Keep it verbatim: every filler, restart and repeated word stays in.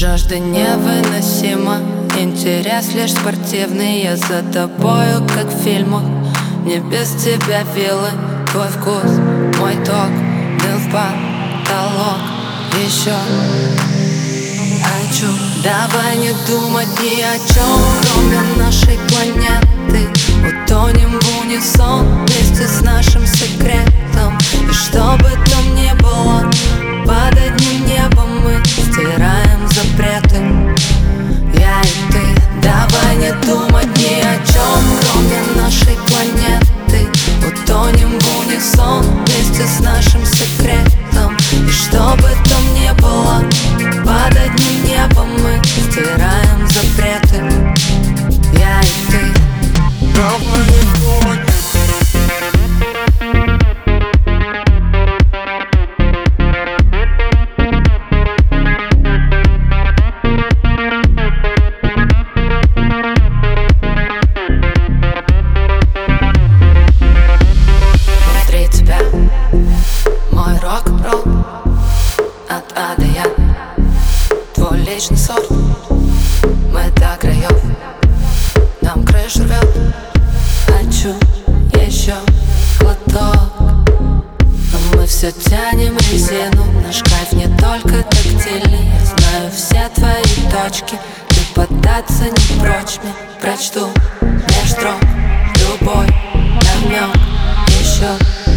Жажда невыносима, интерес лишь спортивный. Я за тобою, как в фильмах, не без тебя вилы. Твой вкус, мой ток, дым в потолок. Еще хочу. Давай не думать ни о чем, кроме нашей планеты. Утонем в унисон вместе с нашим секретом. И что бы там ни было, под одним небом мы стираем запреты. Я и ты. Давай не думать ни о чем, кроме нашей планеты. Утонем в унисон вместе с нашим секретом. И что бы там ни было, под одним небом мы стираем запреты. Я и ты. Давай не думать. Внутри тебя мой рок-н-ролл от А до Я. Твой личный сорт. Мы до краев, нам крышу рвет. Хочу еще глоток, но мы все тянем резину. Наш кайф не только тактильный. Я знаю все твои точки, ты поддаться не прочь мне. Прочту меж строк любой намек еще.